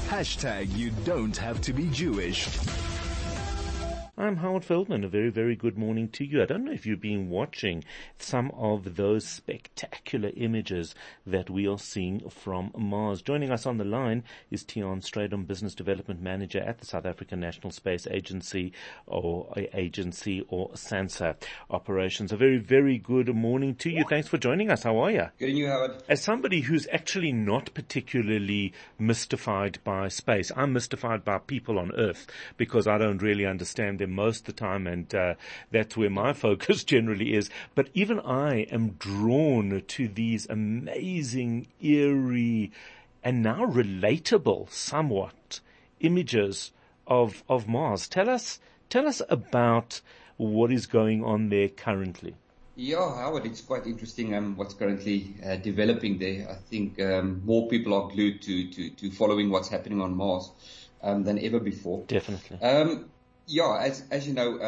Hashtag you don't have to be Jewish. I'm Howard Feldman. A very, very good morning to you. I don't know if you've been watching some of those spectacular images that we are seeing from Mars. Joining us on the line is Tiaan Strydom, Business Development Manager at the South African National Space Agency or SANSA Operations. A very, very good morning to you. Thanks for joining us. How are you? Good, and you, Howard? As somebody who's actually not particularly mystified by space, I'm mystified by people on Earth because I don't really understand them most of the time, and that's where my focus generally is. But even I am drawn to these amazing, eerie, and now relatable somewhat images of Mars. Tell us about what is going on there currently. Yeah, Howard, it's quite interesting what's currently developing there. I think more people are glued to following what's happening on Mars than ever before. Definitely. Yeah, as you know,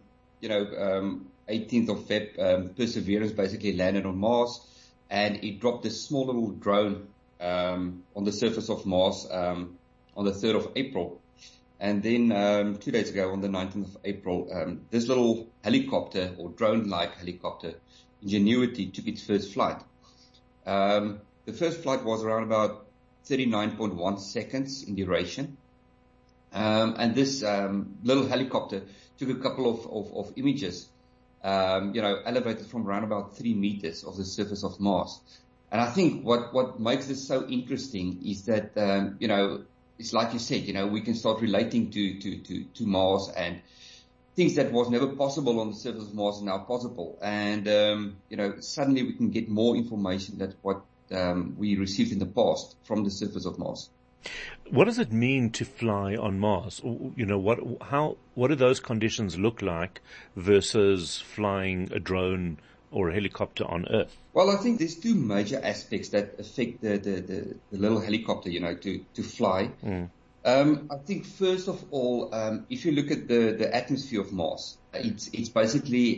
18th of Feb, Perseverance basically landed on Mars, and it dropped a small little drone on the surface of Mars on the 3rd of April. And then 2 days ago, on the 19th of April, this little helicopter or drone-like helicopter, Ingenuity, took its first flight. The first flight was around about 39.1 seconds in duration. And this little helicopter took a couple of images, elevated from around about 3 meters of the surface of Mars. And I think what makes this so interesting is that, it's like you said, we can start relating to Mars, and things that was never possible on the surface of Mars are now possible. And, suddenly we can get more information than what we received in the past from the surface of Mars. What does it mean to fly on Mars? What do those conditions look like versus flying a drone or a helicopter on Earth? Well, I think there's two major aspects that affect the little helicopter, to fly. I think first of all, if you look at the atmosphere of Mars, it's basically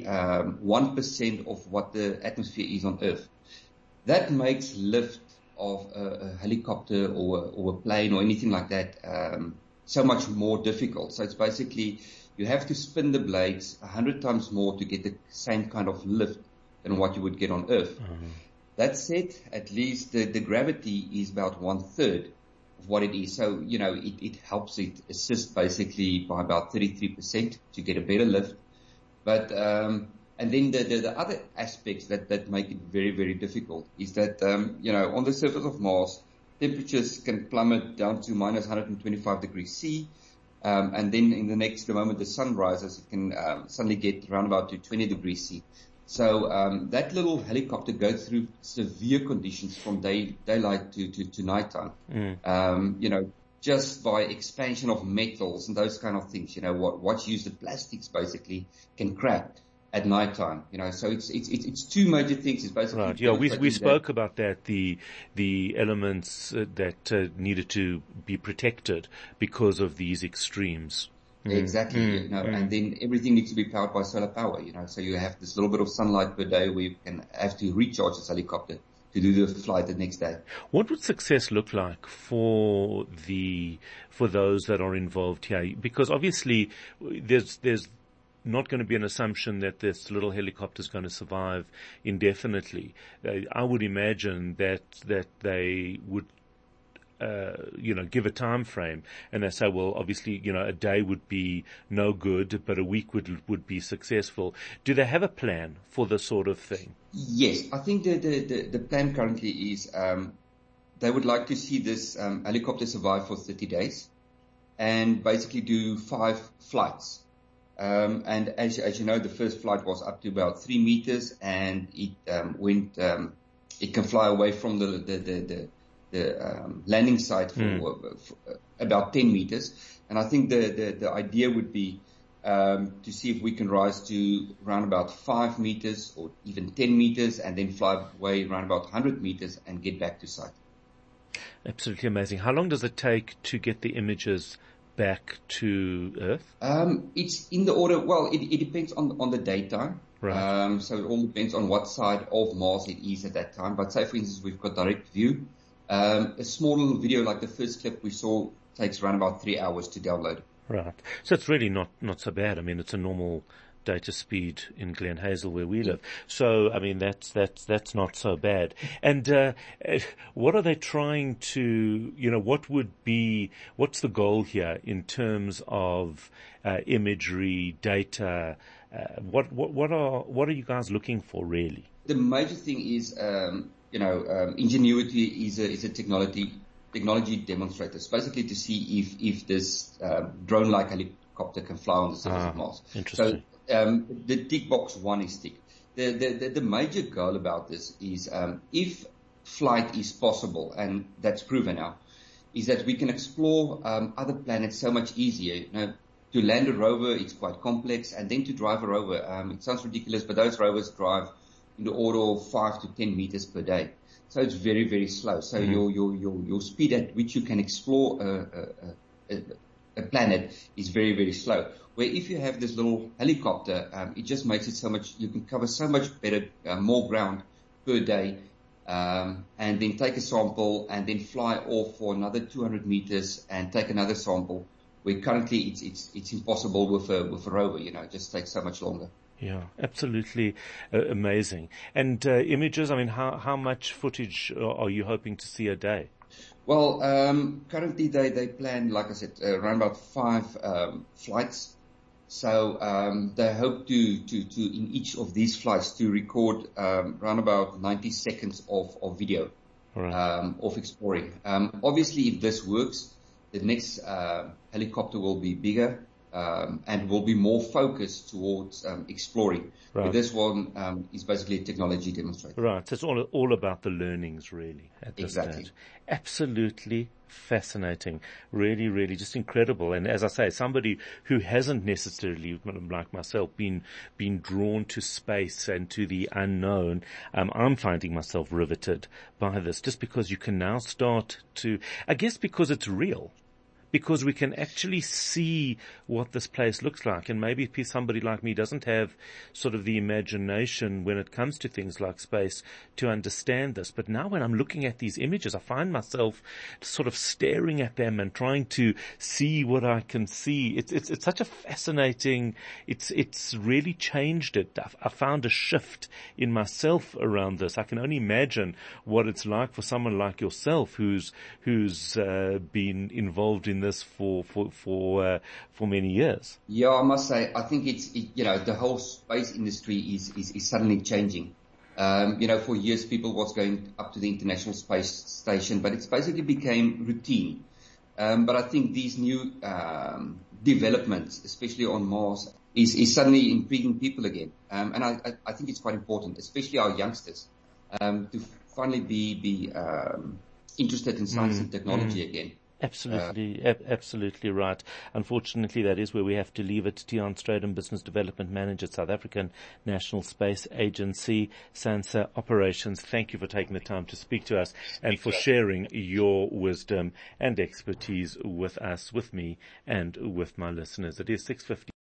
1% of what the atmosphere is on Earth. That makes lift of a helicopter or a plane or anything like that so much more difficult. So it's basically you have to spin the blades 100 times more to get the same kind of lift than what you would get on Earth. Mm-hmm. That said, at least the gravity is about 1/3 of what it is. So, it helps, it assists basically by about 33% to get a better lift. But, and then the other aspects that make it very, very difficult is that, on the surface of Mars, temperatures can plummet down to minus 125 degrees C. And then the moment the sun rises, it can suddenly get around about to 20 degrees C. So that little helicopter goes through severe conditions from daylight to nighttime. Just by expansion of metals and those kind of things. What's used, the plastics basically can crack at nighttime. So it's two major things. It's basically right. Yeah, we spoke about that. The elements that needed to be protected because of these extremes. Exactly. And then everything needs to be powered by solar power, so you have this little bit of sunlight per day where you can have to recharge this helicopter to do the flight the next day. What would success look like for those that are involved here? Because obviously there's not going to be an assumption that this little helicopter is going to survive indefinitely. I would imagine that they would give a time frame, and they say, well, obviously, a day would be no good, but a week would be successful. Do they have a plan for this sort of thing? Yes, I think the plan currently is they would like to see this helicopter survive for 30 days and basically do 5 flights. And as you know, the first flight was up to about 3 meters, and it it can fly away from the landing site for about 10 meters. And I think the idea would be to see if we can rise to around about 5 meters or even 10 meters and then fly away around about 100 meters and get back to site. Absolutely amazing. How long does it take to get the images back to Earth? It's in the order, well, it depends on the daytime. Right. So it all depends on what side of Mars it is at that time. But say, for instance, we've got direct view. A small little video like the first clip we saw takes around about 3 hours to download. Right. So it's really not so bad. I mean, it's a normal data speed in Glen Hazel where we live. So, I mean, that's not so bad. And, what are they trying to, what's the goal here in terms of, imagery, data? What are you guys looking for really? The major thing is, Ingenuity is a technology demonstrator. It's basically to see if this drone-like helicopter can fly on the surface of Mars. Interesting. So the tick box 1 is ticked. The major goal about this is if flight is possible, and that's proven now, is that we can explore other planets so much easier. To land a rover, it's quite complex, and then to drive a rover, it sounds ridiculous, but those rovers drive in the order of 5 to 10 meters per day. So it's very, very slow. So your speed at which you can explore a planet is very, very slow. Where if you have this little helicopter, it just makes it so much, you can cover so much better, more ground per day, and then take a sample and then fly off for another 200 meters and take another sample. Where currently it's impossible with a rover, it just takes so much longer. Yeah, absolutely amazing. And images, I mean, how much footage are you hoping to see a day? Well, currently they plan, like I said, around about 5 flights. So they hope to in each of these flights to record around about 90 seconds of video. Right. Of exploring. Obviously, if this works, the next helicopter will be bigger. And will be more focused towards exploring. Right. But this one is basically a technology demonstrator. Right. So it's all about the learnings, really, at this stage. Absolutely fascinating. Really, really just incredible. And as I say, somebody who hasn't necessarily, like myself, been drawn to space and to the unknown, I'm finding myself riveted by this just because you can now start to, I guess because it's real. Because we can actually see what this place looks like. And maybe somebody like me doesn't have sort of the imagination when it comes to things like space to understand this. But now when I'm looking at these images, I find myself sort of staring at them and trying to see what I can see. It's such a fascinating, it's really changed it. I found a shift in myself around this. I can only imagine what it's like for someone like yourself who's been involved in this for many years. Yeah, I must say, I think the whole space industry is suddenly changing. For years people was going up to the International Space Station, but it's basically became routine. But I think these new developments, especially on Mars, is suddenly intriguing people again. And I think it's quite important, especially our youngsters, to finally be interested in science and technology again. Absolutely right. Unfortunately, that is where we have to leave it. Tiaan Strydom, Business Development Manager, South African National Space Agency, SANSA Operations. Thank you for taking the time to speak to us and for sharing your wisdom and expertise with us, with me, and with my listeners. It is 6:50.